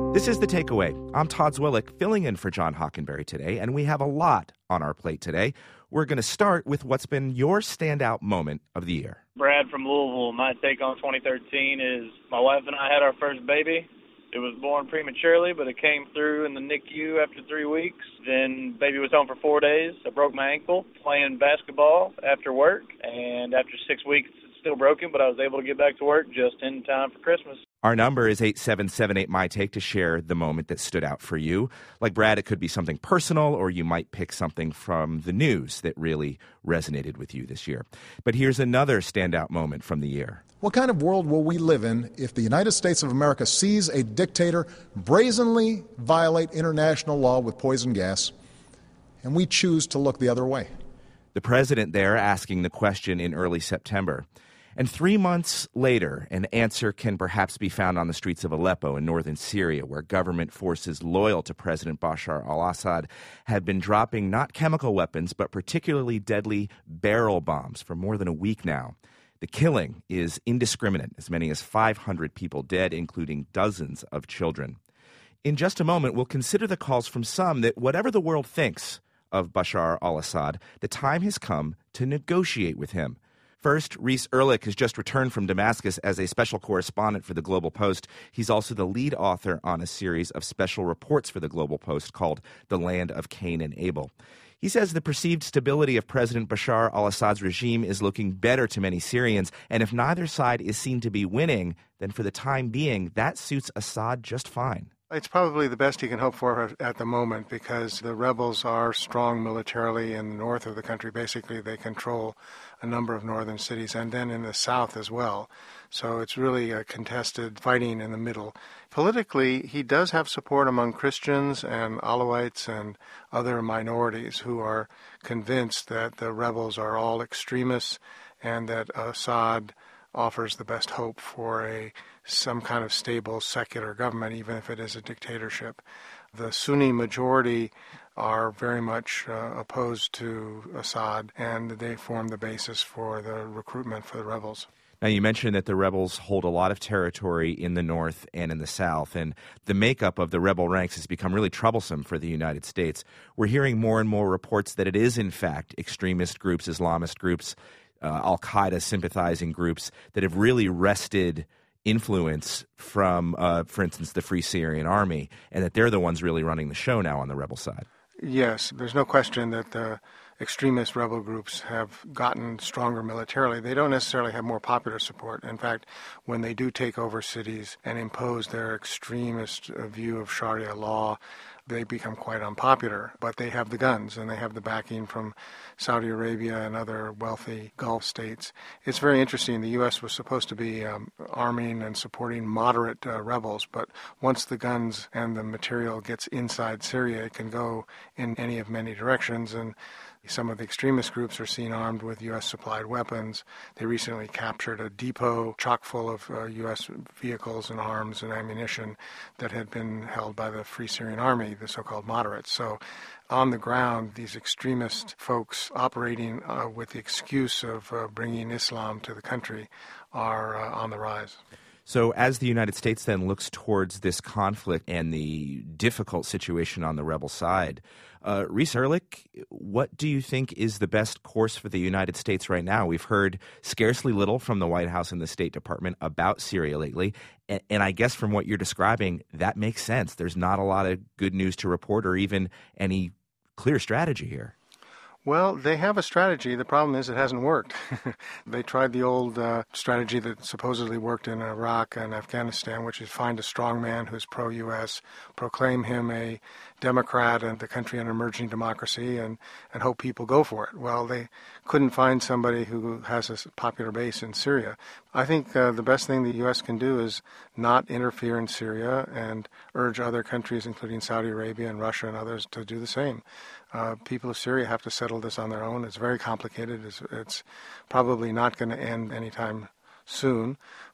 This is The Takeaway. I'm Todd Zwillich, filling in for John Hockenberry today, and we have a lot on our plate today. We're going to start with what's been your standout moment of the year. Brad from Louisville. My take on 2013 is my wife and I had our first baby. It was born prematurely, but it came through in the NICU after 3 weeks. Then baby was home for 4 days. I broke my ankle playing basketball after work, and after 6 weeks, it's still broken, but I was able to get back to work just in time for Christmas. Our number is 877-8MY-TAKE to share the moment that stood out for you. Like Brad, it could be something personal, or you might pick something from the news that really resonated with you this year. But here's another standout moment from the year. What kind of world will we live in if the United States of America sees a dictator brazenly violate international law with poison gas, and we choose to look the other way? The president there asking the question in early September. And 3 months later, an answer can perhaps be found on the streets of Aleppo in northern Syria, where government forces loyal to President Bashar al-Assad have been dropping not chemical weapons, but particularly deadly barrel bombs for more than a week now. The killing is indiscriminate, as many as 500 people dead, including dozens of children. In just a moment, we'll consider the calls from some that whatever the world thinks of Bashar al-Assad, the time has come to negotiate with him. First, Reese Erlich has just returned from Damascus as a special correspondent for the Global Post. He's also the lead author on a series of special reports for the Global Post called The Land of Cain and Abel. He says the perceived stability of President Bashar al-Assad's regime is looking better to many Syrians, and if neither side is seen to be winning, then for the time being, that suits Assad just fine. It's probably the best he can hope for at the moment because the rebels are strong militarily in the north of the country. Basically, they control a number of northern cities and then in the south as well. So it's really a contested fighting in the middle. Politically, he does have support among Christians and Alawites and other minorities who are convinced that the rebels are all extremists and that Assad offers the best hope for some kind of stable secular government, even if it is a dictatorship. The Sunni majority are very much opposed to Assad, and they form the basis for the recruitment for the rebels. Now, you mentioned that the rebels hold a lot of territory in the north and in the south, and the makeup of the rebel ranks has become really troublesome for the United States. We're hearing more and more reports that it is, in fact, extremist groups, Islamist groups, al-Qaeda sympathizing groups that have really wrested influence from, for instance, the Free Syrian Army, and that they're the ones really running the show now on the rebel side. Yes, there's no question that the extremist rebel groups have gotten stronger militarily. They don't necessarily have more popular support. In fact, when they do take over cities and impose their extremist view of Sharia law, they become quite unpopular, but they have the guns and they have the backing from Saudi Arabia and other wealthy Gulf states. It's very interesting. The U.S. was supposed to be arming and supporting moderate rebels, but once the guns and the material gets inside Syria, it can go in any of many directions, and some of the extremist groups are seen armed with U.S.-supplied weapons. They recently captured a depot chock full of U.S. vehicles and arms and ammunition that had been held by the Free Syrian Army, the so-called moderates. So on the ground, these extremist folks operating with the excuse of bringing Islam to the country are on the rise. So as the United States then looks towards this conflict and the difficult situation on the rebel side, Reese Erlich, what do you think is the best course for the United States right now? We've heard scarcely little from the White House and the State Department about Syria lately, and I guess from what you're describing, that makes sense. There's not a lot of good news to report or even any clear strategy here. Well, they have a strategy. The problem is it hasn't worked. They tried the old strategy that supposedly worked in Iraq and Afghanistan, which is find a strong man who's pro-U.S., proclaim him a Democrat and the country an emerging democracy, and hope people go for it. Well, they couldn't find somebody who has a popular base in Syria. I think the best thing the U.S. can do is not interfere in Syria and urge other countries, including Saudi Arabia and Russia and others, to do the same. People of Syria have to settle this on their own. It's very complicated. It's probably not going to end anytime soon,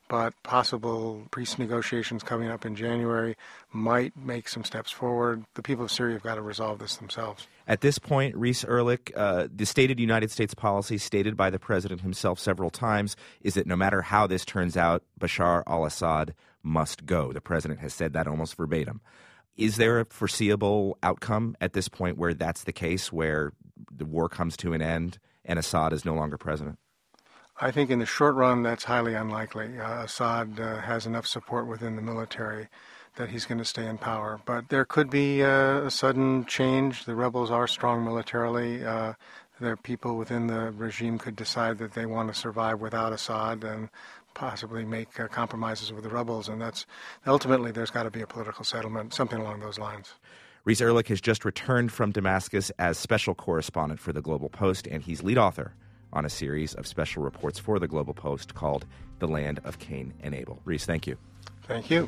but possible peace negotiations coming up in January might make some steps forward. The people of Syria have got to resolve this themselves. At this point, Reese Erlich, the stated United States policy stated by the president himself several times is that no matter how this turns out, Bashar al-Assad must go. The president has said that almost verbatim. Is there a foreseeable outcome at this point where that's the case, where the war comes to an end and Assad is no longer president? I think in the short run, that's highly unlikely. Assad has enough support within the military that he's going to stay in power. But there could be a sudden change. The rebels are strong militarily. The people within the regime could decide that they want to survive without Assad and possibly make compromises with the rebels. And that's ultimately there's got to be a political settlement, something along those lines. Reese Erlich has just returned from Damascus as special correspondent for the Global Post, and he's lead author on a series of special reports for the Global Post called The Land of Cain and Abel. Reese, thank you. Thank you.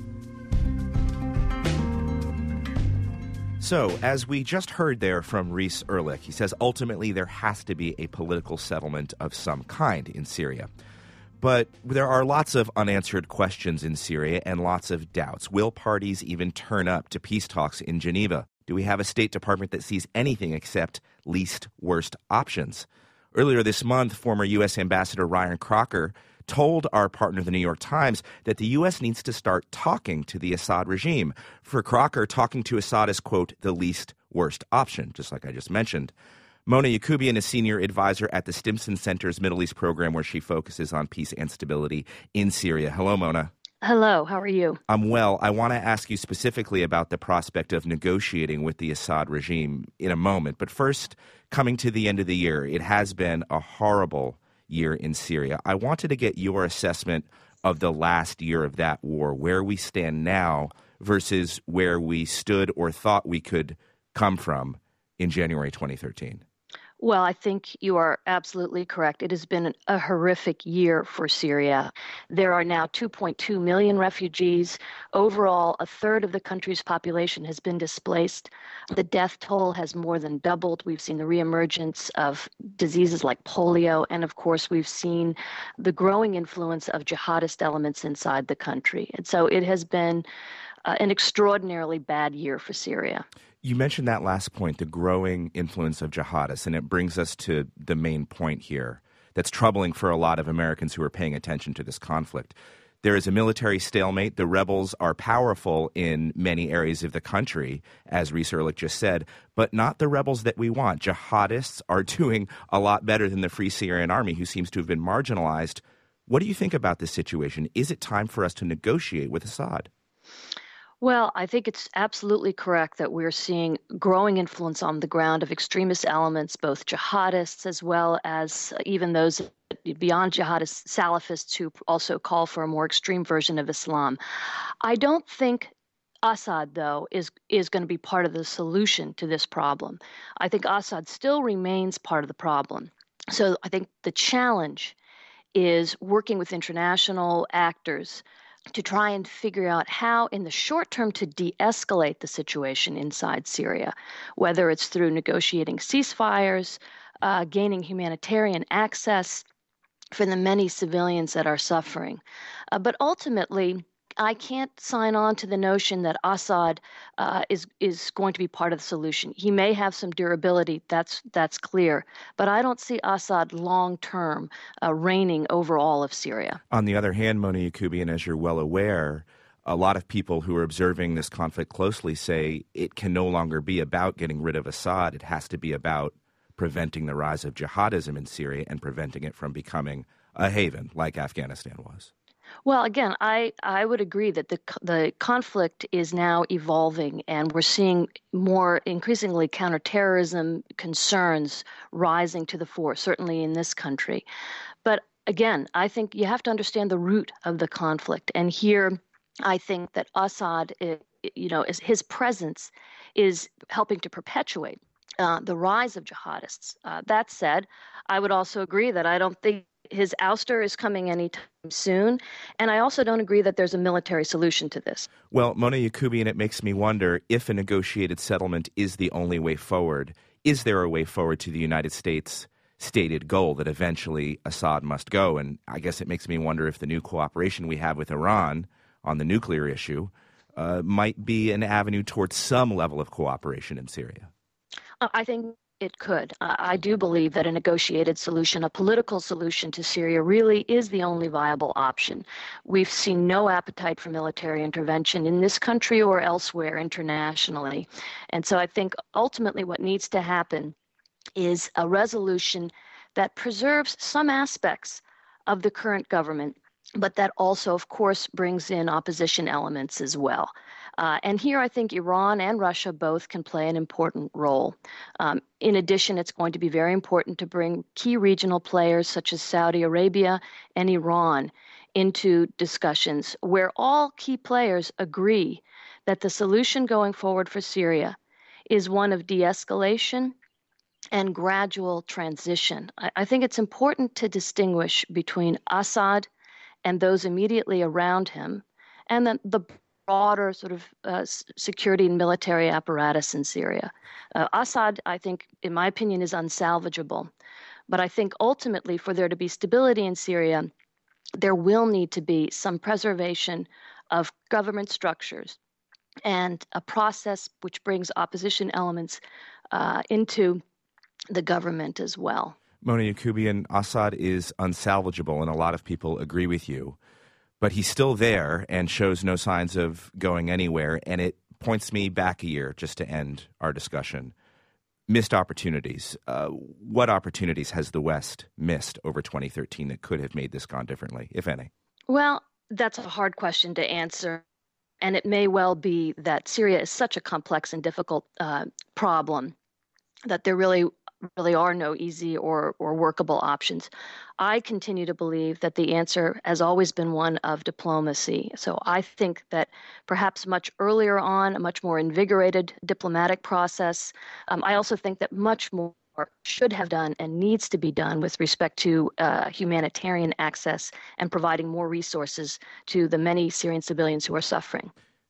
So, as we just heard there from Reese Erlich, he says ultimately there has to be a political settlement of some kind in Syria. But there are lots of unanswered questions in Syria and lots of doubts. Will parties even turn up to peace talks in Geneva? Do we have a State Department that sees anything except least worst options? Earlier this month, former U.S. Ambassador Ryan Crocker told our partner, the New York Times, that the U.S. needs to start talking to the Assad regime. For Crocker, talking to Assad is, quote, the least worst option, just like I just mentioned. Mona Yacoubian is senior advisor at the Stimson Center's Middle East program, where she focuses on peace and stability in Syria. Hello, Mona. Hello, how are you? I'm well. I want to ask you specifically about the prospect of negotiating with the Assad regime in a moment. But first, coming to the end of the year, it has been a horrible year in Syria. I wanted to get your assessment of the last year of that war, where we stand now versus where we stood or thought we could come from in January 2013. Well, I think you are absolutely correct. It has been a horrific year for Syria. There are now 2.2 million refugees. Overall, a third of the country's population has been displaced. The death toll has more than doubled. We've seen the reemergence of diseases like polio. And of course, we've seen the growing influence of jihadist elements inside the country. And so it has been an extraordinarily bad year for Syria. You mentioned that last point, the growing influence of jihadists, and it brings us to the main point here that's troubling for a lot of Americans who are paying attention to this conflict. There is a military stalemate. The rebels are powerful in many areas of the country, as Reese Erlich just said, but not the rebels that we want. Jihadists are doing a lot better than the Free Syrian Army, who seems to have been marginalized. What do you think about this situation? Is it time for us to negotiate with Assad? Well, I think it's absolutely correct that we're seeing growing influence on the ground of extremist elements, both jihadists as well as even those beyond jihadists, Salafists, who also call for a more extreme version of Islam. I don't think Assad, though, is going to be part of the solution to this problem. I think Assad still remains part of the problem. So I think the challenge is working with international actors to try and figure out how, in the short term, to de-escalate the situation inside Syria, whether it's through negotiating ceasefires, gaining humanitarian access for the many civilians that are suffering. But ultimately, I can't sign on to the notion that Assad is going to be part of the solution. He may have some durability, that's clear, but I don't see Assad long-term reigning over all of Syria. On the other hand, Mona Yacoubian, as you're well aware, a lot of people who are observing this conflict closely say it can no longer be about getting rid of Assad. It has to be about preventing the rise of jihadism in Syria and preventing it from becoming a haven like Afghanistan was. Well, again, I would agree that the conflict is now evolving, and we're seeing more increasingly counterterrorism concerns rising to the fore, certainly in this country. But again, I think you have to understand the root of the conflict. And here, I think that Assad, his presence is helping to perpetuate the rise of jihadists. That said, I would also agree that I don't think his ouster is coming anytime soon, and I also don't agree that there's a military solution to this. Well, Mona Yacoubian, it makes me wonder if a negotiated settlement is the only way forward. Is there a way forward to the United States stated goal that eventually Assad must go. And I guess it makes me wonder if the new cooperation we have with Iran on the nuclear issue might be an avenue towards some level of cooperation in Syria. I think it could. I do believe that a negotiated solution, a political solution to Syria, really is the only viable option. We've seen no appetite for military intervention in this country or elsewhere internationally. And so I think ultimately what needs to happen is a resolution that preserves some aspects of the current government, but that also, of course, brings in opposition elements as well. And here I think Iran and Russia both can play an important role. In addition, it's going to be very important to bring key regional players such as Saudi Arabia and Iran into discussions where all key players agree that the solution going forward for Syria is one of de-escalation and gradual transition. I think it's important to distinguish between Assad and those immediately around him, and then the broader sort of security and military apparatus in Syria. Assad, I think, in my opinion, is unsalvageable. But I think ultimately for there to be stability in Syria, there will need to be some preservation of government structures and a process which brings opposition elements into the government as well. Mona Yacoubian, Assad is unsalvageable, and a lot of people agree with you. But he's still there and shows no signs of going anywhere. And it points me back a year, just to end our discussion. Missed opportunities. What opportunities has the West missed over 2013 that could have made this gone differently, if any? Well, that's a hard question to answer. And it may well be that Syria is such a complex and difficult problem that there really are no easy or workable options. I continue to believe that the answer has always been one of diplomacy. So I think that perhaps much earlier on, a much more invigorated diplomatic process. I also think that much more should have done and needs to be done with respect to humanitarian access and providing more resources to the many Syrian civilians who are suffering.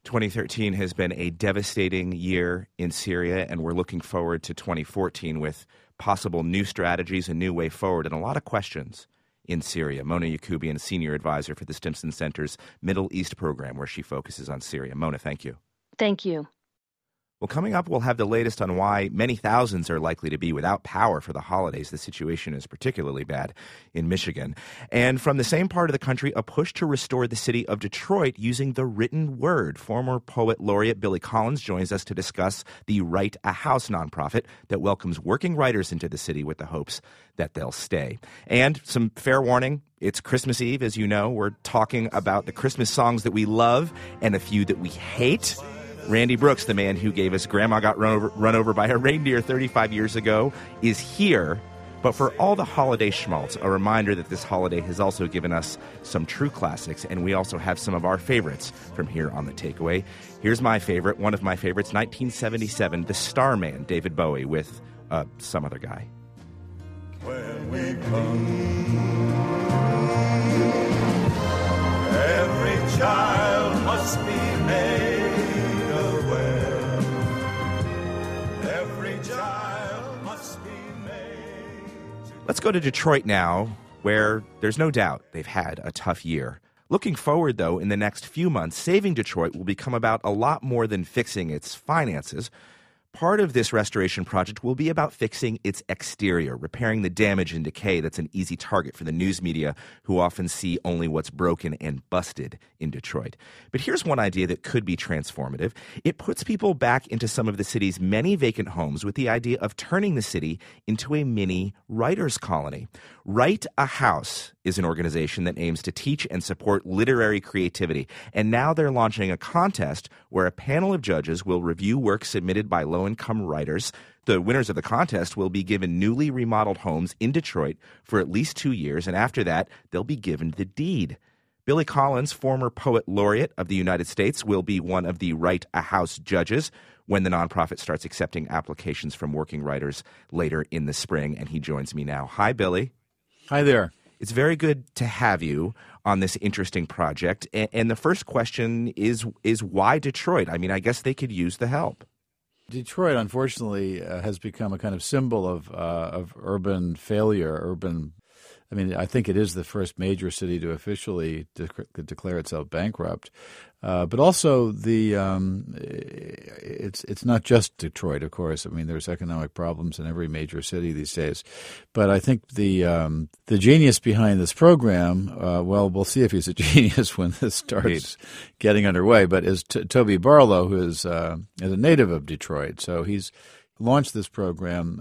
2013 has been a devastating year in Syria, and we're looking forward to 2014 with possible new strategies, a new way forward, and a lot of questions in Syria. Mona Yacoubian, Senior Advisor for the Stimson Center's Middle East program, where she focuses on Syria. Mona, thank you. Thank you. Well, coming up, we'll have the latest on why many thousands are likely to be without power for the holidays. The situation is particularly bad in Michigan. And from the same part of the country, a push to restore the city of Detroit using the written word. Former poet laureate Billy Collins joins us to discuss the Write a House nonprofit that welcomes working writers into the city with the hopes that they'll stay. And some fair warning, it's Christmas Eve, as you know. We're talking about the Christmas songs that we love and a few that we hate. Randy Brooks, the man who gave us Grandma Got Run Over by a Reindeer 35 years ago, is here. But for all the holiday schmaltz, a reminder that this holiday has also given us some true classics, and we also have some of our favorites from here on The Takeaway. Here's my favorite, one of my favorites, 1977, The Starman, David Bowie, with some other guy. When we come, every child must be made. Let's go to Detroit now, where there's no doubt they've had a tough year. Looking forward, though, in the next few months, saving Detroit will become about a lot more than fixing its finances. Part of this restoration project will be about fixing its exterior, repairing the damage and decay that's an easy target for the news media, who often see only what's broken and busted in Detroit. But here's one idea that could be transformative. It puts people back into some of the city's many vacant homes with the idea of turning the city into a mini writers' colony. Write a House is an organization that aims to teach and support literary creativity. And now they're launching a contest where a panel of judges will review work submitted by low-income writers. The winners of the contest will be given newly remodeled homes in Detroit for at least 2 years, and after that, they'll be given the deed. Billy Collins, former poet laureate of the United States, will be one of the Write a House judges when the nonprofit starts accepting applications from working writers later in the spring, and he joins me now. Hi, Billy. Hi there. It's very good to have you on this interesting project. And the first question is why Detroit? I mean, I guess they could use the help. Detroit, unfortunately, has become a kind of symbol of urban failure. I think it is the first major city to officially declare itself bankrupt. But also it's not just Detroit, of course. I mean, there's economic problems in every major city these days. But I think the genius behind this program, we'll see if he's a genius when this starts getting underway, but is Toby Barlow, who is a native of Detroit. So he's launched this program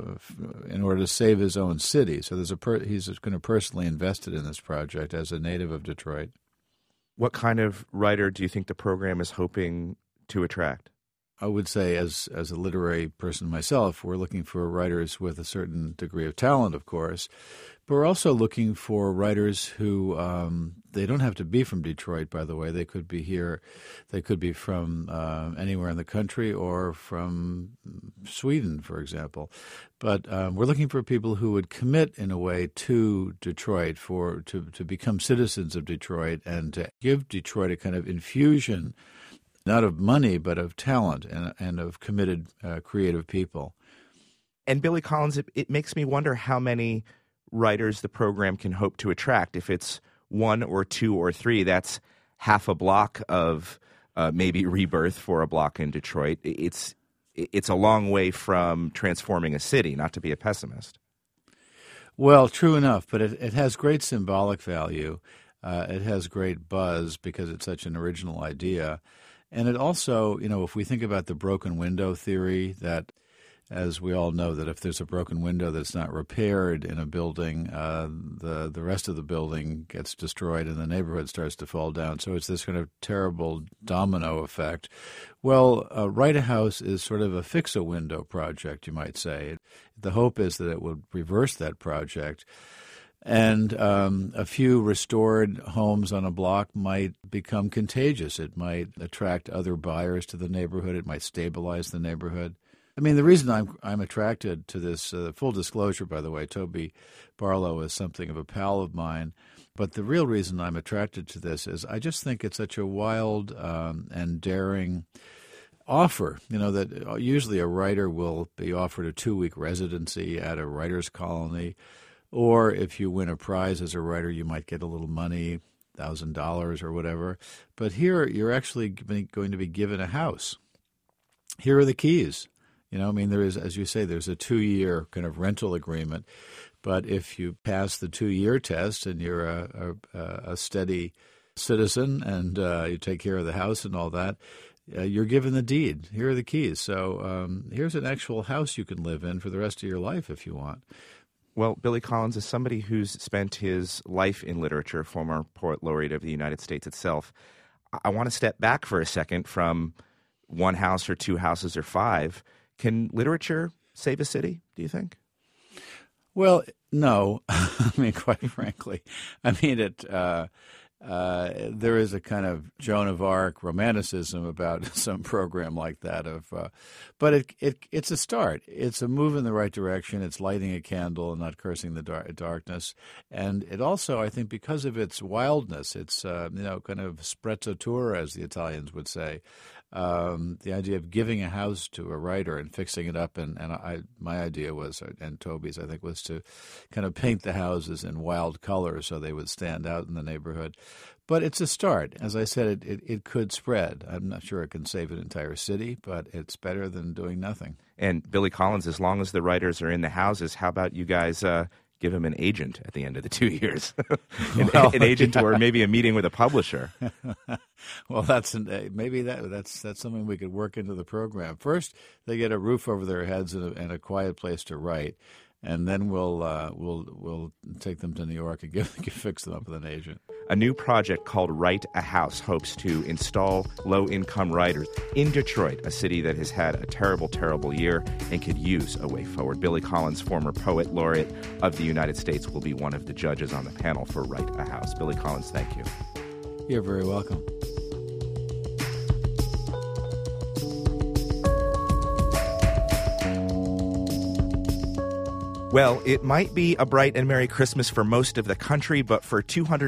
in order to save his own city. So he's going to personally invested in this project as a native of Detroit. What kind of writer do you think the program is hoping to attract? I would say, as a literary person myself, we're looking for writers with a certain degree of talent, of course, but we're also looking for writers who they don't have to be from Detroit, by the way. They could be here. They could be from anywhere in the country or from Sweden, for example. But we're looking for people who would commit, in a way, to Detroit, to become citizens of Detroit and to give Detroit a kind of infusion, not of money, but of talent and of committed creative people. And Billy Collins, it makes me wonder how many writers the program can hope to attract. If it's one or two or three, that's half a block of maybe rebirth for a block in Detroit. It's a long way from transforming a city, not to be a pessimist. Well, true enough, but it has great symbolic value. It has great buzz because it's such an original idea. And it also, if we think about the broken window theory, that, as we all know, that if there's a broken window that's not repaired in a building, the rest of the building gets destroyed and the neighborhood starts to fall down. So it's this kind of terrible domino effect. Well, Write a House is sort of a fix-a-window project, you might say. The hope is that it would reverse that project. And a few restored homes on a block might become contagious. It might attract other buyers to the neighborhood. It might stabilize the neighborhood. I mean, the reason I'm attracted to this, full disclosure, by the way, Toby Barlow is something of a pal of mine. But the real reason I'm attracted to this is I just think it's such a wild and daring offer, that usually a writer will be offered a 2-week residency at a writer's colony. Or if you win a prize as a writer, you might get a little money, $1,000 or whatever. But here, you're actually going to be given a house. Here are the keys. There is, as you say, there's a 2-year kind of rental agreement. But if you pass the 2-year test and you're a steady citizen and you take care of the house and all that, you're given the deed. Here are the keys. So here's an actual house you can live in for the rest of your life if you want. Well, Billy Collins is somebody who's spent his life in literature, former poet laureate of the United States itself. I want to step back for a second from one house or two houses or five. Can literature save a city, do you think? Well, no. Quite frankly. There is a kind of Joan of Arc romanticism about some program like that. But it's a start. It's a move in the right direction. It's lighting a candle and not cursing the darkness. And it also, I think, because of its wildness, it's kind of sprezzatura, as the Italians would say. The idea of giving a house to a writer and fixing it up, and my idea was, and Toby's, I think, was to kind of paint the houses in wild colors so they would stand out in the neighborhood. But it's a start. As I said, it could spread. I'm not sure it can save an entire city, but it's better than doing nothing. And Billy Collins, as long as the writers are in the houses, how about you guys give him an agent at the end of the 2 years? an agent or maybe a meeting with a publisher. Well, that's something we could work into the program. First, they get a roof over their heads and a quiet place to write, and then we'll take them to New York and fix them up with an agent. A new project called Write a House hopes to install low-income writers in Detroit, a city that has had a terrible, terrible year and could use a way forward. Billy Collins, former poet laureate of the United States, will be one of the judges on the panel for Write a House. Billy Collins, thank you. You're very welcome. Well, it might be a bright and Merry Christmas for most of the country, but for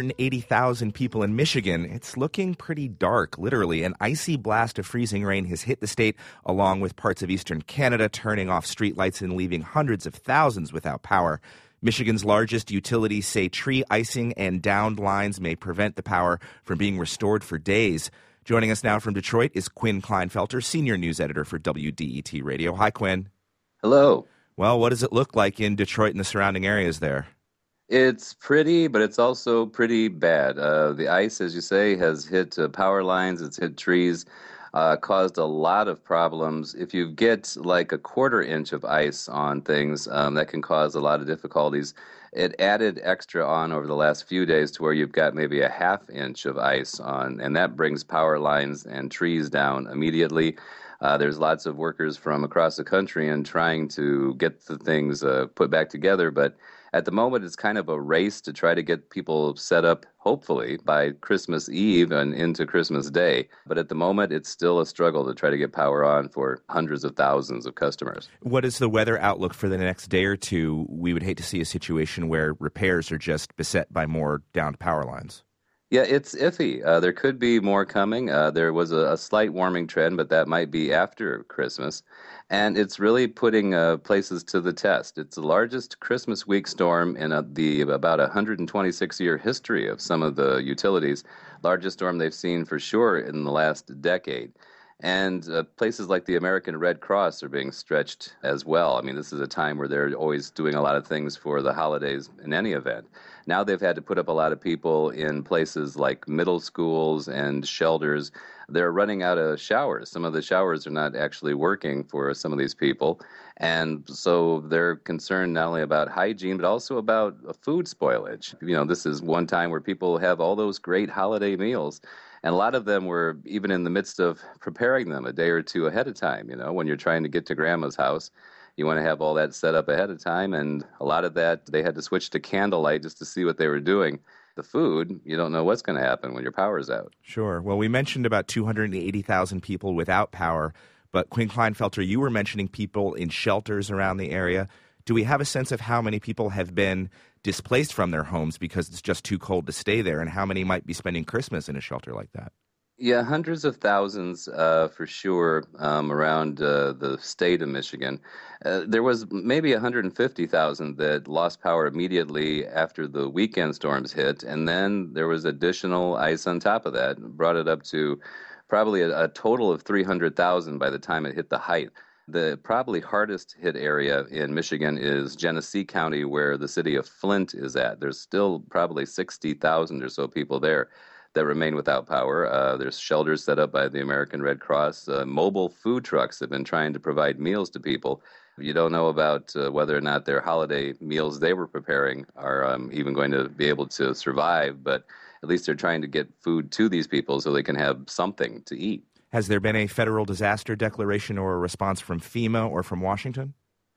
280,000 people in Michigan, it's looking pretty dark, literally. An icy blast of freezing rain has hit the state, along with parts of eastern Canada, turning off streetlights and leaving hundreds of thousands without power. Michigan's largest utilities say tree icing and downed lines may prevent the power from being restored for days. Joining us now from Detroit is Quinn Klinefelter, senior news editor for WDET Radio. Hi, Quinn. Hello. Well, what does it look like in Detroit and the surrounding areas there? It's pretty, but it's also pretty bad. The ice, as you say, has hit power lines, it's hit trees, caused a lot of problems. If you get like a quarter inch of ice on things, that can cause a lot of difficulties. It added extra on over the last few days to where you've got maybe a half inch of ice on, and that brings power lines and trees down immediately. There's lots of workers from across the country and trying to get the things put back together, but at the moment it's kind of a race to try to get people set up, hopefully, by Christmas Eve and into Christmas Day. But at the moment it's still a struggle to try to get power on for hundreds of thousands of customers. What is the weather outlook for the next day or two? We would hate to see a situation where repairs are just beset by more downed power lines. Yeah, it's iffy. There could be more coming. There was a slight warming trend, but that might be after Christmas. And it's really putting places to the test. It's the largest Christmas week storm in the about 126-year history of some of the utilities. Largest storm they've seen for sure in the last decade. And places like the American Red Cross are being stretched as well. I mean, this is a time where they're always doing a lot of things for the holidays in any event. Now they've had to put up a lot of people in places like middle schools and shelters. They're running out of showers. Some of the showers are not actually working for some of these people. And so they're concerned not only about hygiene, but also about food spoilage. You know, this is one time where people have all those great holiday meals. And a lot of them were even in the midst of preparing them a day or two ahead of time. You know, when you're trying to get to grandma's house, you want to have all that set up ahead of time. And a lot of that, they had to switch to candlelight just to see what they were doing. The food, you don't know what's going to happen when your power's out. Sure. Well, we mentioned about 280,000 people without power. But Quinn Klinefelter, you were mentioning people in shelters around the area. Do we have a sense of how many people have been displaced from their homes because it's just too cold to stay there, and how many might be spending Christmas in a shelter like that? Yeah, hundreds of thousands for sure around the state of Michigan. There was maybe 150,000 that lost power immediately after the weekend storms hit, and then there was additional ice on top of that, brought it up to probably a total of 300,000 by the time it hit the height. The probably hardest hit area in Michigan is Genesee County, where the city of Flint is at. There's still probably 60,000 or so people there that remain without power. There's shelters set up by the American Red Cross. Mobile food trucks have been trying to provide meals to people. You don't know about whether or not their holiday meals they were preparing are even going to be able to survive, but at least they're trying to get food to these people so they can have something to eat. Has there been a federal disaster declaration or a response from FEMA or from Washington?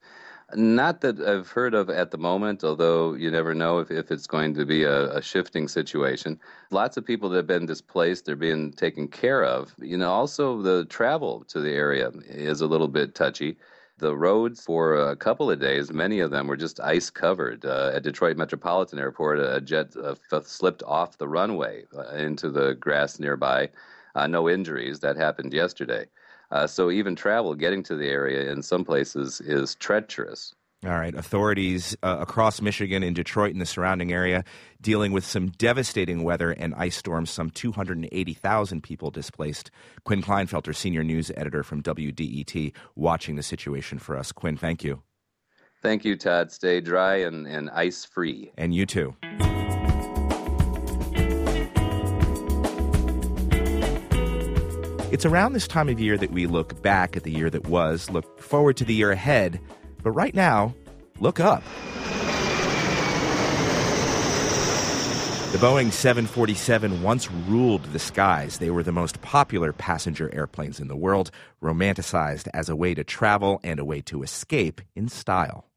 Not that I've heard of at the moment, although you never know if it's going to be a shifting situation. Lots of people that have been displaced, they're being taken care of. You know, also the travel to the area is a little bit touchy. The roads for a couple of days, many of them were just ice covered. At Detroit Metropolitan Airport, a jet slipped off the runway into the grass nearby. No injuries. That happened yesterday. So even travel, getting to the area in some places is treacherous. All right. Authorities across Michigan and Detroit and the surrounding area dealing with some devastating weather and ice storms, some 280,000 people displaced. Quinn Klinefelter, senior news editor from WDET, watching the situation for us. Quinn, thank you. Thank you, Todd. Stay dry and ice-free. And you too. It's around this time of year that we look back at the year that was, look forward to the year ahead, but right now, look up. The Boeing 747 once ruled the skies. They were the most popular passenger airplanes in the world, romanticized as a way to travel and a way to escape in style.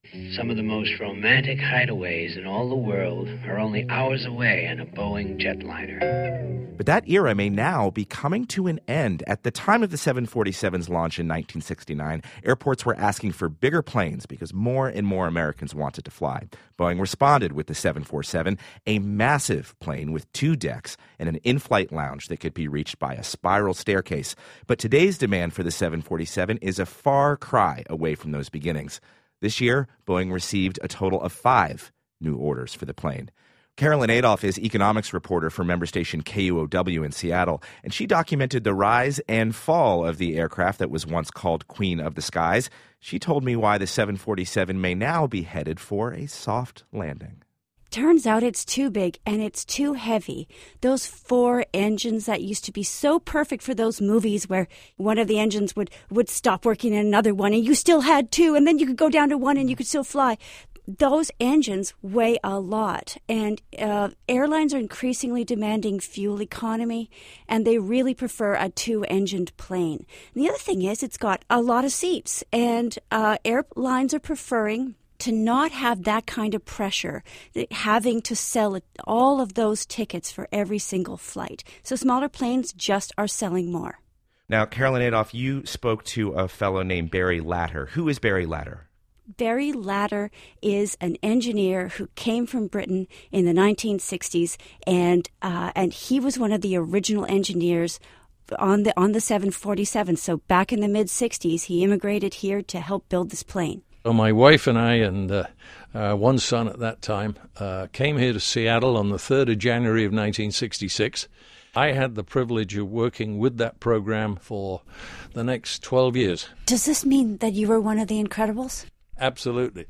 Some of the most romantic hideaways in all the world are only hours away in a Boeing jetliner. But that era may now be coming to an end. At the time of the 747's launch in 1969, airports were asking for bigger planes because more and more Americans wanted to fly. Boeing responded with the 747, a massive plane with 2 decks and an in-flight lounge that could be reached by a spiral staircase. But today's demand for the 747 is a far cry away from those beginnings. This year, Boeing received a total of 5 new orders for the plane. Carolyn Adolph is economics reporter for member station KUOW in Seattle, and she documented the rise and fall of the aircraft that was once called Queen of the Skies. She told me why the 747 may now be headed for a soft landing. Turns out it's too big and it's too heavy. Those 4 engines that used to be so perfect for those movies where one of the engines would stop working and another one and you still had 2 and then you could go down to 1 and you could still fly. Those engines weigh a lot, and airlines are increasingly demanding fuel economy, and they really prefer a 2-engined plane. And the other thing is it's got a lot of seats, and airlines are preferring to not have that kind of pressure, having to sell all of those tickets for every single flight. So smaller planes just are selling more. Now, Carolyn Adolph, you spoke to a fellow named Barry Latter. Who is Barry Latter? Barry Latter is an engineer who came from Britain in the 1960s, and he was one of the original engineers on the 747. So back in the mid-60s, he immigrated here to help build this plane. So my wife and I and one son at that time came here to Seattle on the 3rd of January of 1966. I had the privilege of working with that program for the next 12 years. Does this mean that you were one of the Incredibles? Absolutely.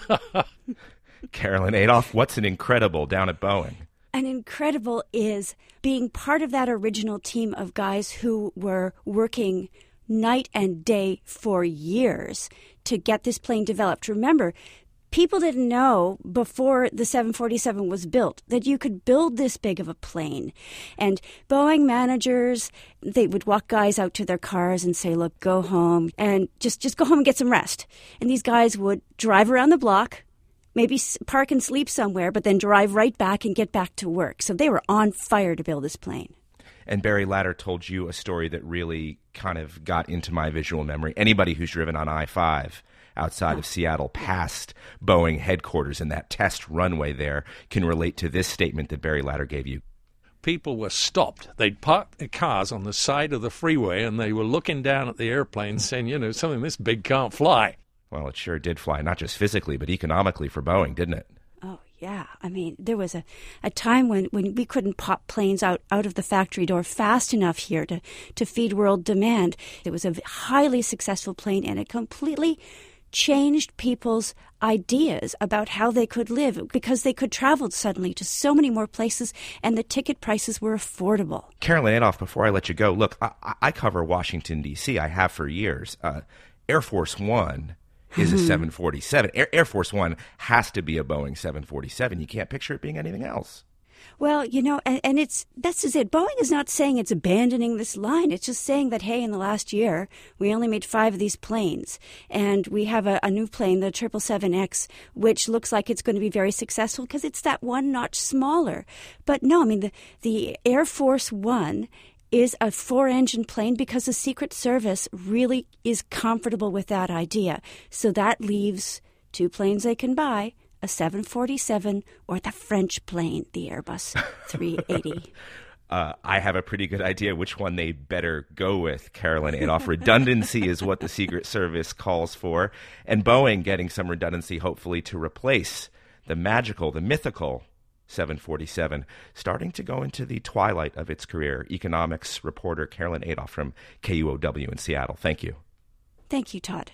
Carolyn Adolph, what's an Incredible down at Boeing? An Incredible is being part of that original team of guys who were working night and day for years to get this plane developed. Remember, people didn't know before the 747 was built that you could build this big of a plane. And Boeing managers, they would walk guys out to their cars and say, look, go home and just go home and get some rest. And these guys would drive around the block, maybe park and sleep somewhere, but then drive right back and get back to work. So they were on fire to build this plane. And Barry Latter told you a story that really kind of got into my visual memory. Anybody who's driven on I-5 outside of Seattle past Boeing headquarters and that test runway there can relate to this statement that Barry Latter gave you. People were stopped. They'd parked their cars on the side of the freeway and they were looking down at the airplane saying, you know, something this big can't fly. Well, it sure did fly, not just physically, but economically for Boeing, didn't it? Oh, yeah. I mean, there was a time when we couldn't pop planes out of the factory door fast enough here to feed world demand. It was a highly successful plane, and it completely changed people's ideas about how they could live because they could travel suddenly to so many more places and the ticket prices were affordable. Carolyn Adolph, before I let you go, look, I cover Washington, D.C. I have for years. Air Force One is a 747. Air Force One has to be a Boeing 747. You can't picture it being anything else. Well, you know, and that's just it. Boeing is not saying it's abandoning this line. It's just saying that, hey, in the last year, we only made 5 of these planes. And we have a new plane, the 777X, which looks like it's going to be very successful because it's that one notch smaller. But no, I mean, the Air Force One is a 4-engine plane because the Secret Service really is comfortable with that idea. So that leaves 2 planes they can buy, a 747 or the French plane, the Airbus 380. I have a pretty good idea which one they better go with, Carolyn Adolph. Redundancy is what the Secret Service calls for, and Boeing getting some redundancy, hopefully, to replace the magical, the mythical 747, starting to go into the twilight of its career. Economics reporter Carolyn Adolph from KUOW in Seattle. Thank you. Thank you, Todd.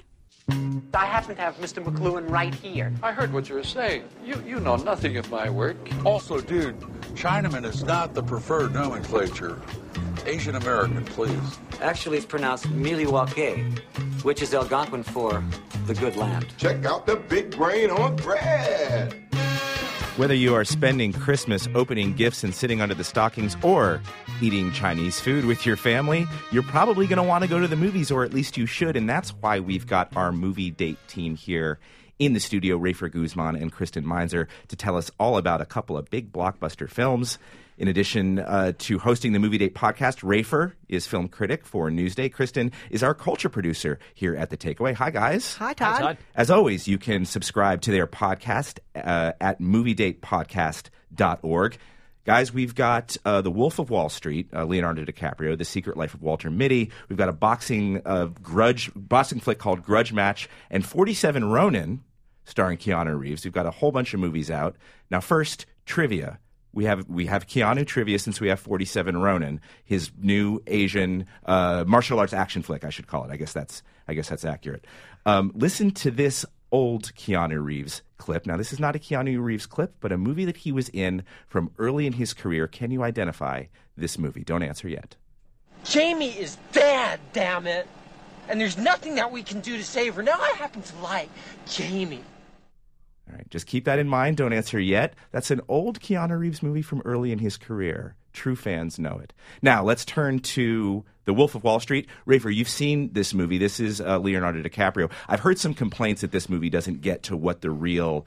I happen to have Mr. McLuhan right here. I heard what you were saying. You know nothing of my work. Also, dude, Chinaman is not the preferred nomenclature. Asian American, please. Actually, it's pronounced Miliwake, which is Algonquin for the good land. Check out the big brain on Brad. Whether you are spending Christmas opening gifts and sitting under the stockings or eating Chinese food with your family, you're probably going to want to go to the movies, or at least you should, and that's why we've got our movie date team here in the studio, Rafer Guzman and Kristen Meinzer, to tell us all about a couple of big blockbuster films. In addition to hosting the Movie Date podcast, Rafer is film critic for Newsday. Kristen is our culture producer here at The Takeaway. Hi, guys. Hi, Todd. Hi, Todd. As always, you can subscribe to their podcast at moviedatepodcast.org. Guys, we've got The Wolf of Wall Street, Leonardo DiCaprio, The Secret Life of Walter Mitty. We've got a boxing flick called Grudge Match, and 47 Ronin, starring Keanu Reeves. We've got a whole bunch of movies out. Now, first, trivia. We have Keanu trivia since we have 47 Ronin, his new Asian martial arts action flick, I should call it. I guess that's accurate. Listen to this old Keanu Reeves clip. Now, this is not a Keanu Reeves clip, but a movie that he was in from early in his career. Can you identify this movie? Don't answer yet. Jamie is bad, damn it. And there's nothing that we can do to save her. Now I happen to like Jamie. All right, just keep that in mind. Don't answer yet. That's an old Keanu Reeves movie from early in his career. True fans know it. Now, let's turn to The Wolf of Wall Street. Rafer, you've seen this movie. This is Leonardo DiCaprio. I've heard some complaints that this movie doesn't get to what the real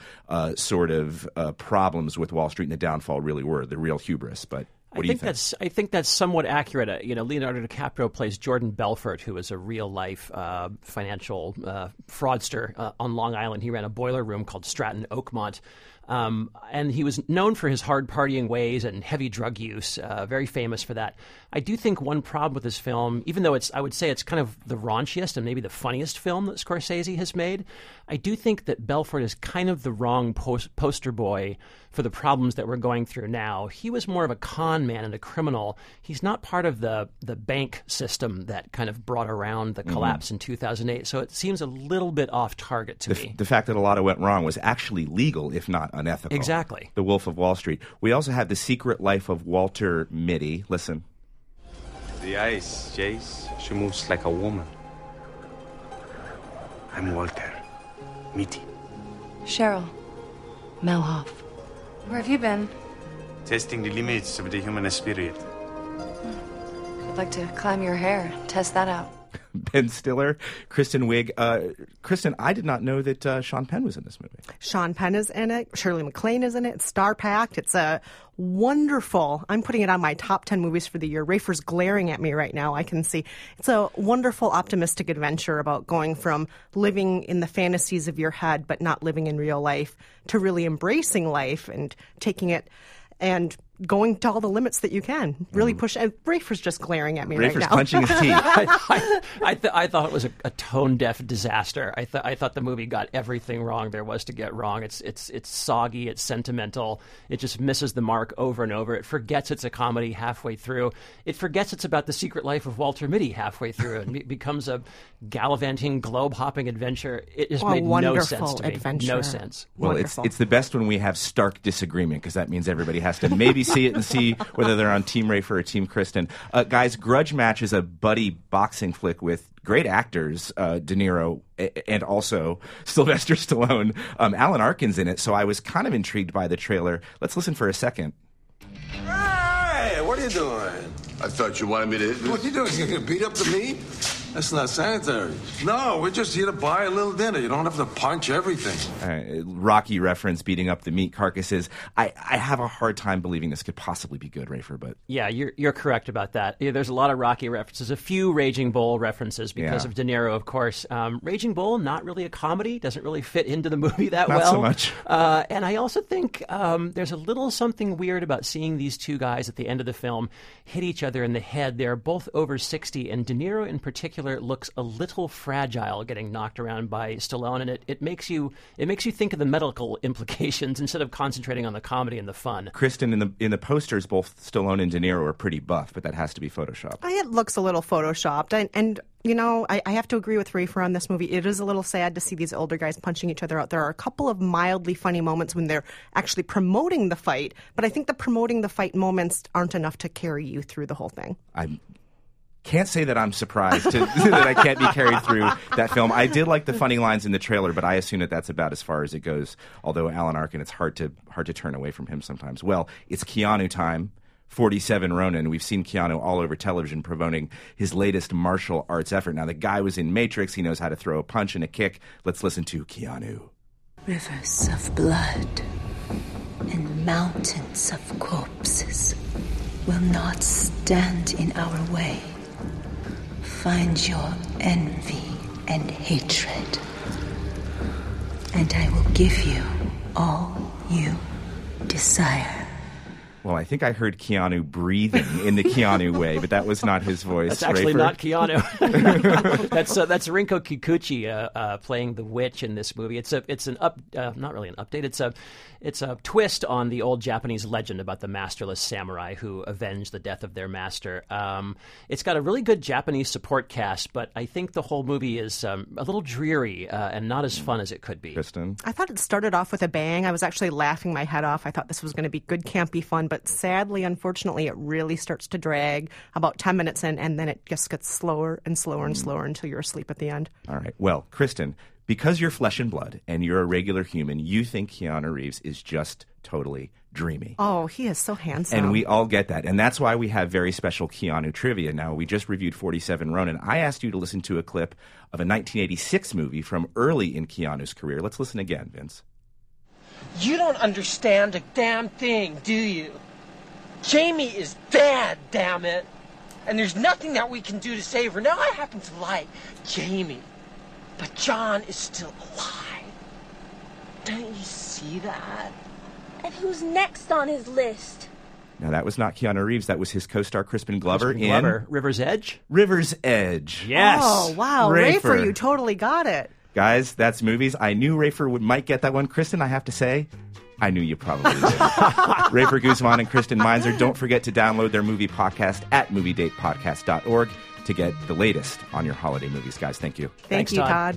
problems with Wall Street and the downfall really were, the real hubris. But what do you think? I think that's somewhat accurate. Leonardo DiCaprio plays Jordan Belfort, who is a real-life financial fraudster on Long Island. He ran a boiler room called Stratton Oakmont. And he was known for his hard partying ways and heavy drug use, very famous for that. I do think one problem with this film, even though I would say it's kind of the raunchiest and maybe the funniest film that Scorsese has made, I do think that Belfort is kind of the wrong poster boy for the problems that we're going through now. He was more of a con man and a criminal. He's not part of the bank system that kind of brought around the collapse in 2008. So it seems a little bit off target to me. The fact that a lot of went wrong was actually legal, if not unethical. Exactly. The Wolf of Wall Street. We also have The Secret Life of Walter Mitty. Listen. The ice, Jace. She moves like a woman. I'm Walter Mitty. Cheryl Melhoff. Where have you been? Testing the limits of the human spirit. I'd like to climb your hair, test that out. Ben Stiller, Kristen Wiig. Kristen, I did not know that Sean Penn was in this movie. Sean Penn is in it. Shirley MacLaine is in it. It's star-packed. It's a wonderful, I'm putting it on my top 10 movies for the year. Rafer's glaring at me right now. I can see. It's a wonderful, optimistic adventure about going from living in the fantasies of your head but not living in real life to really embracing life and taking it and going to all the limits that you can. Really push. And Rafer's just glaring at me right now. Rafer's clenching his teeth. I thought it was a tone-deaf disaster. I thought the movie got everything wrong there was to get wrong. It's soggy. It's sentimental. It just misses the mark over and over. It forgets it's a comedy halfway through. It forgets it's about the secret life of Walter Mitty halfway through. And it becomes a gallivanting, globe-hopping adventure. It just made no sense to me. Adventure. No sense. Well, it's the best when we have stark disagreement, because that means everybody has to maybe see it and see whether they're on Team Rafer or Team Kristen. Guys, Grudge Match is a buddy boxing flick with great actors, De Niro and also Sylvester Stallone. Alan Arkin's in it, so I was kind of intrigued by the trailer. Let's listen for a second. Hey, what are you doing? I thought you wanted me to... What are you doing? You're going to beat up the meat? That's not sanitary. No, we're just here to buy a little dinner. You don't have to punch everything. Rocky reference, beating up the meat carcasses. I have a hard time believing this could possibly be good, Rafer, but... Yeah, you're correct about that. Yeah, there's a lot of Rocky references, a few Raging Bull references because of De Niro, of course. Raging Bull, not really a comedy, doesn't really fit into the movie that well. Not so much. And I also think there's a little something weird about seeing these two guys at the end of the film hit each other in the head. They're both over 60, and De Niro in particular looks a little fragile getting knocked around by Stallone, and it makes you think of the medical implications instead of concentrating on the comedy and the fun. Kristen, in the posters, both Stallone and De Niro are pretty buff, but that has to be Photoshopped. It looks a little Photoshopped, and you know, I have to agree with Rafer on this movie. It is a little sad to see these older guys punching each other out. There are a couple of mildly funny moments when they're actually promoting the fight, but I think the promoting the fight moments aren't enough to carry you through the whole thing. I can't say that I'm surprised that I can't be carried through that film. I did like the funny lines in the trailer, but I assume that that's about as far as it goes. Although Alan Arkin, it's hard to turn away from him sometimes. Well, it's Keanu time. 47 Ronin. We've seen Keanu all over television promoting his latest martial arts effort. Now, the guy was in Matrix. He knows how to throw a punch and a kick. Let's listen to Keanu. Rivers of blood and mountains of corpses will not stand in our way. Find your envy and hatred, and I will give you all you desire. Well, I think I heard Keanu breathing in the Keanu way, but that was not his voice. That's actually Rafer? not Keanu. That's Rinko Kikuchi playing the witch in this movie. It's not really an update. It's a twist on the old Japanese legend about the masterless samurai who avenged the death of their master. It's got a really good Japanese support cast, but I think the whole movie is a little dreary and not as fun as it could be. Kristen? I thought it started off with a bang. I was actually laughing my head off. I thought this was going to be good, campy fun, but sadly, unfortunately, it really starts to drag about 10 minutes in, and then it just gets slower and slower and slower until you're asleep at the end. All right. Well, Kristen, because you're flesh and blood and you're a regular human, you think Keanu Reeves is just totally dreamy. Oh, he is so handsome. And we all get that. And that's why we have very special Keanu trivia. Now, we just reviewed 47 Ronin. I asked you to listen to a clip of a 1986 movie from early in Keanu's career. Let's listen again, Vince. You don't understand a damn thing, do you? Jamie is bad, damn it. And there's nothing that we can do to save her. Now, I happen to like Jamie, but John is still alive. Don't you see that? And who's next on his list? Now, that was not Keanu Reeves. That was his co-star Crispin Glover in River's Edge? River's Edge. Yes. Oh, wow. Rafer, you totally got it. Guys, that's movies. I knew Rafer might get that one. Kristen, I have to say, I knew you probably did. Rafer Guzman and Kristen Meinzer, don't forget to download their movie podcast at moviedatepodcast.org to get the latest on your holiday movies. Guys, thank you. Thanks, you, Todd.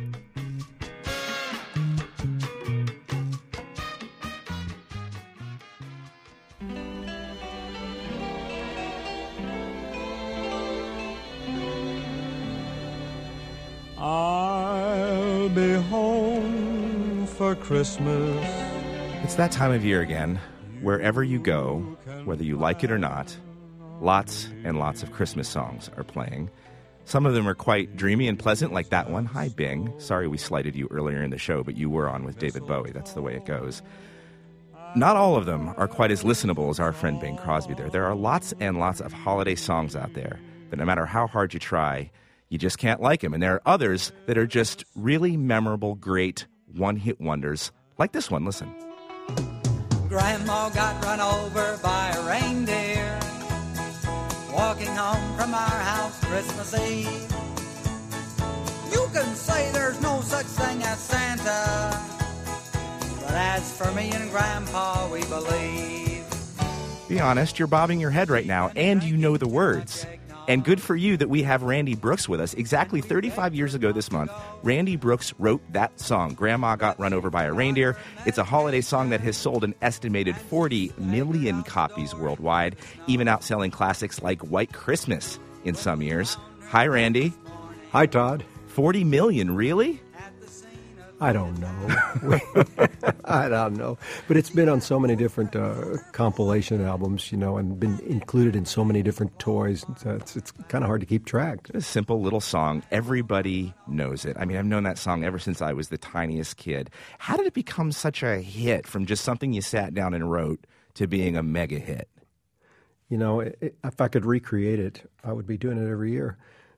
I'll be home for Christmas. It's that time of year again. Wherever you go, whether you like it or not, lots and lots of Christmas songs are playing. Some of them are quite dreamy and pleasant, like that one. Hi, Bing. Sorry we slighted you earlier in the show, but you were on with David Bowie. That's the way it goes. Not all of them are quite as listenable as our friend Bing Crosby there. There are lots and lots of holiday songs out there that no matter how hard you try, you just can't like them. And there are others that are just really memorable, great one-hit wonders, like this one. Listen. Grandma got run over by a reindeer walking home from our house Christmas Eve. You can say there's no such thing as Santa, but as for me and Grandpa, we believe. Be honest, you're bobbing your head right now, and you know the words. And good for you that we have Randy Brooks with us. Exactly 35 years ago this month, Randy Brooks wrote that song, Grandma Got Run Over by a Reindeer. It's a holiday song that has sold an estimated 40 million copies worldwide, even outselling classics like White Christmas in some years. Hi, Randy. Hi, Todd. 40 million, really? I don't know. I don't know. But it's been on so many different compilation albums, and been included in so many different toys. It's kind of hard to keep track. A simple little song. Everybody knows it. I mean, I've known that song ever since I was the tiniest kid. How did it become such a hit from just something you sat down and wrote to being a mega hit? If I could recreate it, I would be doing it every year.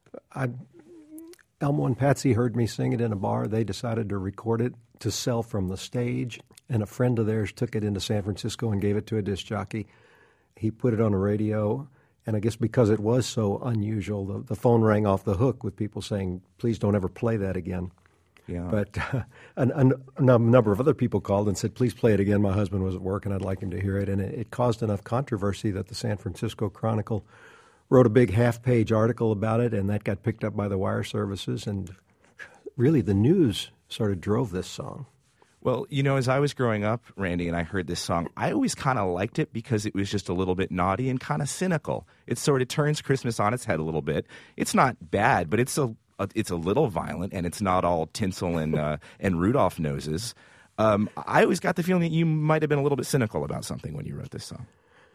Elmo and Patsy heard me sing it in a bar. They decided to record it to sell from the stage, and a friend of theirs took it into San Francisco and gave it to a disc jockey. He put it on a radio, and I guess because it was so unusual, the phone rang off the hook with people saying, please don't ever play that again. Yeah. But a number of other people called and said, please play it again. My husband was at work, and I'd like him to hear it. And it caused enough controversy that the San Francisco Chronicle wrote a big half-page article about it, and that got picked up by the wire services. And really, the news sort of drove this song. Well, as I was growing up, Randy, and I heard this song, I always kind of liked it because it was just a little bit naughty and kind of cynical. It sort of turns Christmas on its head a little bit. It's not bad, but it's a little violent, and it's not all tinsel and Rudolph noses. I always got the feeling that you might have been a little bit cynical about something when you wrote this song.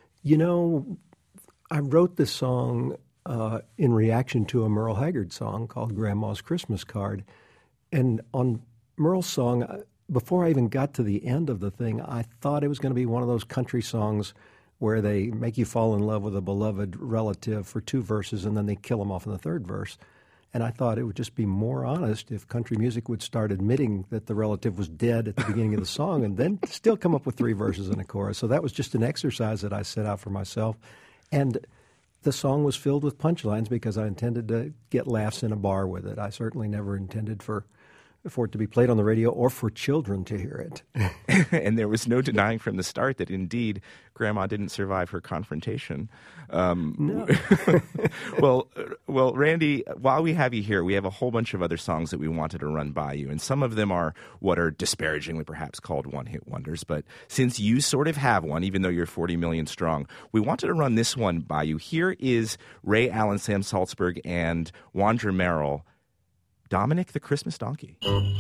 I wrote this song in reaction to a Merle Haggard song called Grandma's Christmas Card. And on Merle's song, before I even got to the end of the thing, I thought it was going to be one of those country songs where they make you fall in love with a beloved relative for 2 verses and then they kill them off in the 3rd verse. And I thought it would just be more honest if country music would start admitting that the relative was dead at the beginning of the song and then still come up with 3 verses and a chorus. So that was just an exercise that I set out for myself. And the song was filled with punchlines because I intended to get laughs in a bar with it. I certainly never intended for it to be played on the radio or for children to hear it. And there was no denying from the start that indeed Grandma didn't survive her confrontation. No. Well, Randy, while we have you here, we have a whole bunch of other songs that we wanted to run by you. And some of them are what are disparagingly perhaps called one-hit wonders. But since you sort of have one, even though you're 40 million strong, we wanted to run this one by you. Here is Ray Allen, Sam Salzberg, and Wandra Merrill, Dominic the Christmas Donkey.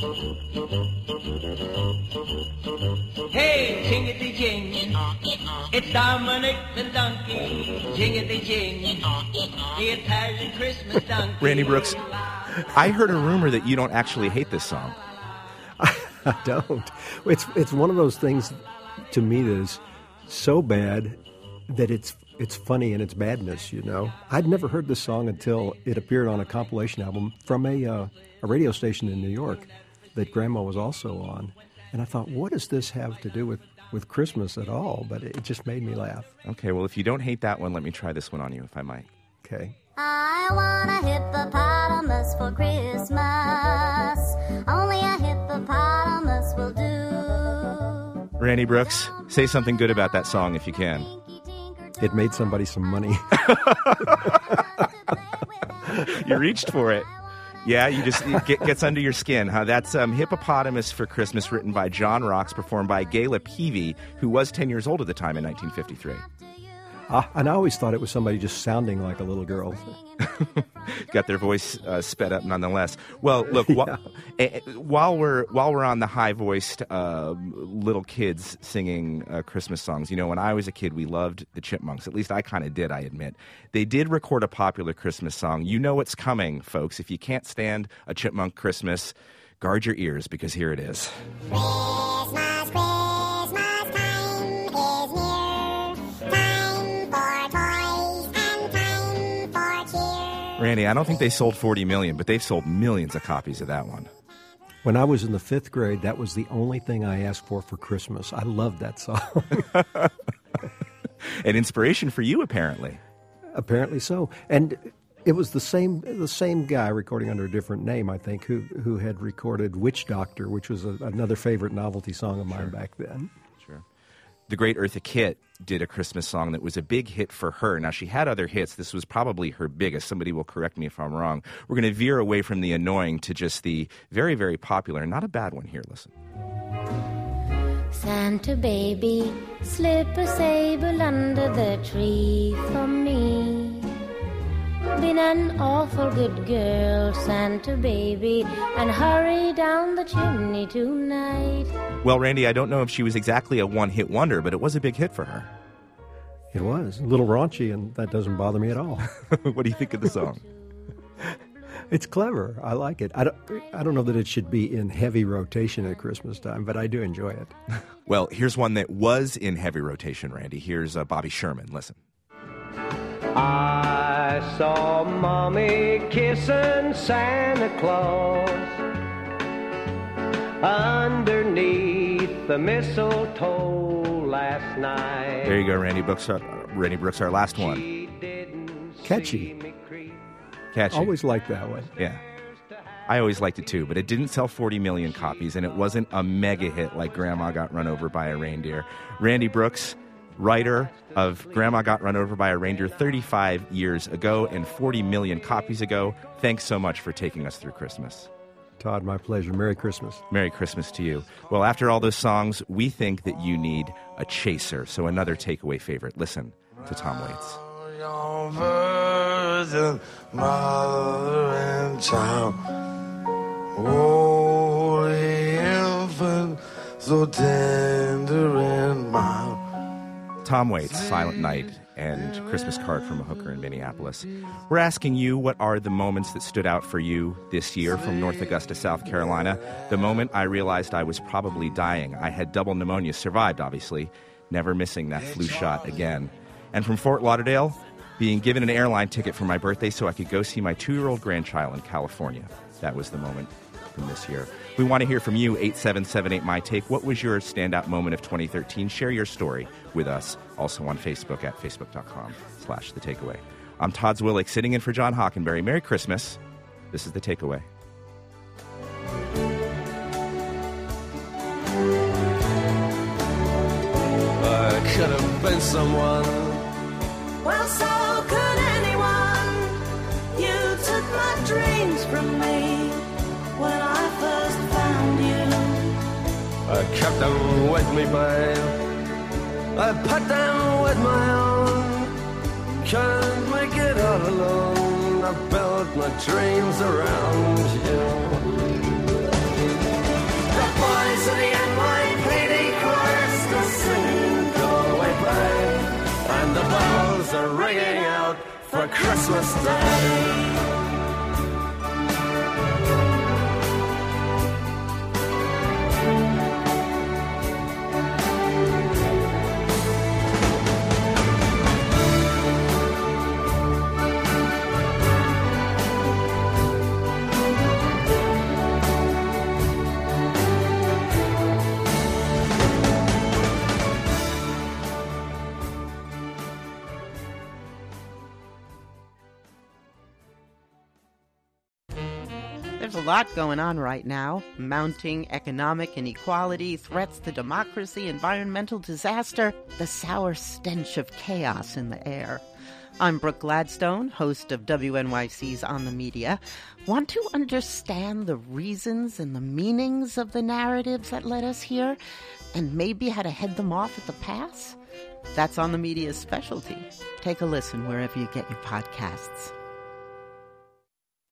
Hey, jingity-jing, it's Dominic the Donkey, jingity-jing, the Italian Christmas donkey. Randy Brooks, I heard a rumor that you don't actually hate this song. I don't. It's one of those things to me that is so bad that it's funny in its badness, you know. I'd never heard this song until it appeared on a compilation album from a radio station in New York that Grandma was also on. And I thought, what does this have to do with Christmas at all? But it just made me laugh. Okay, well, if you don't hate that one, let me try this one on you, if I might. Okay. I want a hippopotamus for Christmas. Only a hippopotamus will do. Randy Brooks, say something good about that song if you can. It made somebody some money. You reached for it. Yeah, it gets under your skin, huh? That's Hippopotamus for Christmas, written by John Rocks, performed by Gayla Peavy, who was 10 years old at the time in 1953. And I always thought it was somebody just sounding like a little girl. Got their voice sped up nonetheless. Well, look, while we're on the high-voiced little kids singing Christmas songs, you know, when I was a kid, we loved the Chipmunks. At least I kind of did, I admit. They did record a popular Christmas song. You know what's coming, folks. If you can't stand a Chipmunk Christmas, guard your ears, because here it is. Christmas, Christmas time is near. Time for toys and time for cheer. Randy, I don't think they sold 40 million, but they've sold millions of copies of that one. When I was in the 5th grade, that was the only thing I asked for Christmas. I loved that song. An inspiration for you, apparently. Apparently so. And it was the same guy recording under a different name, I think, who had recorded Witch Doctor, which was another favorite novelty song of mine back then. Sure. The great Eartha Kitt did a Christmas song that was a big hit for her. Now, she had other hits. This was probably her biggest. Somebody will correct me if I'm wrong. We're going to veer away from the annoying to just the very, very popular. Not a bad one here. Listen. Santa baby, slip a sable under the tree for me. Been an awful good girl, Santa baby, and hurry down the chimney tonight. Well, Randy, I don't know if she was exactly a one-hit wonder, but it was a big hit for her. It was. A little raunchy, and that doesn't bother me at all. What do you think of the song? It's clever. I like it. I don't know that it should be in heavy rotation at Christmas time, but I do enjoy it. Well, here's one that was in heavy rotation, Randy. Here's Bobby Sherman. Listen. I saw Mommy kissing Santa Claus underneath the mistletoe last night. There you go, Randy Brooks, our last one. Catchy. Always liked that one. Yeah. I always liked it too, but it didn't sell 40 million copies, and it wasn't a mega hit like Grandma Got Run Over by a Reindeer. Randy Brooks, writer of Grandma Got Run Over by a Reindeer 35 years ago and 40 million copies ago. Thanks so much for taking us through Christmas. Todd, my pleasure. Merry Christmas. Merry Christmas to you. Well, after all those songs, we think that you need a chaser. So another takeaway favorite. Listen to Tom Waits. Your virgin mother and child, holy infant, so tender and mild. Tom Waits, Silent Night. and Christmas card from a hooker in Minneapolis. We're asking you, what are the moments that stood out for you this year from North Augusta, South Carolina? The moment I realized I was probably dying. I had double pneumonia, survived, obviously, never missing that flu shot again. And from Fort Lauderdale, being given an airline ticket for my birthday so I could go see my 2-year-old grandchild in California. That was the moment from this year. We want to hear from you, 877-8MY-TAKE. What was your standout moment of 2013? Share your story with us, also on Facebook at facebook.com/The Takeaway. I'm Todd Zwillich, sitting in for John Hockenberry. Merry Christmas. This is The Takeaway. I could have been someone. Well, so could anyone. You took my dreams from me when I first found you. I kept them with me, babe. I put them with my own. Can't make it all alone. I built my dreams around you. The boys of the NYPD chorus are singing "Go Away, Babe," and the bells are ringing out for Christmas Day. There's a lot going on right now. Mounting economic inequality, threats to democracy, environmental disaster, the sour stench of chaos in the air. I'm Brooke Gladstone, host of WNYC's On the Media. Want to understand the reasons and the meanings of the narratives that led us here, and maybe how to head them off at the pass? That's On the Media's specialty. Take a listen wherever you get your podcasts.